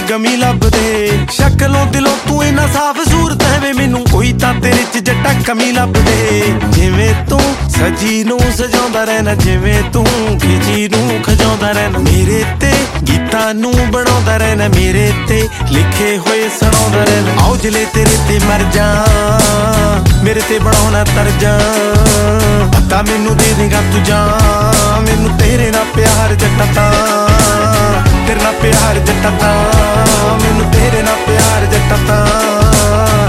ਗਮੀ ਲੱਭਦੇ। ਸ਼ਕਲੋਂ ਦਿਲੋਂ ਤੂੰ ਇੰਨਾ ਸਾਫ਼ ਸੂਰਤ ਹੈ ਵੇ ਮੈਨੂੰ ਕੋਈ ਤਾਂ ਤੇਰੇ ਚ ਜੱਟਾ ਕਮੀ ਲੱਭਦੇ। ਜਿਵੇਂ ਤੂੰ ਸਜੀ ਨੂੰ ਸਜਾਉਂਦਾ ਰਹਿਣਾ, ਜਿਵੇਂ ਤੂੰ ਖਿਜੀ ਨੂੰ ਖਜਾਉਂਦਾ ਰਹਿਣਾ, ਮੇਰੇ ਤੇ ਗੀਤਾਂ ਨੂੰ ਬਣਾਉਂਦਾ ਰਹਿਣਾ, ਮੇਰੇ ਤੇ ਲਿਖੇ ਹੋਏ ਸੁਣਾਉਂਦਾ ਰਹਿਣਾ। ਆਓ ਜਲੇ ਤੇਰੇ ਤੇ ਮਰ ਜਾ, ਮੇਰੇ ਤੇ ਬਣਾਉਣਾ ਤਰਜਾ, ਪਤਾ ਮੈਨੂੰ ਦੇ ਦੇਗਾ ਤੂੰ ਜਾ, ਮੈਨੂੰ ਤੇਰੇ ਨਾਲ ਪਿਆਰ ਜੱਟਾ ਤਾਂ, ਤੇਰੇ ਨਾਲ ਪਿਆਰ ਜੱਟਾ ਤਾਂ।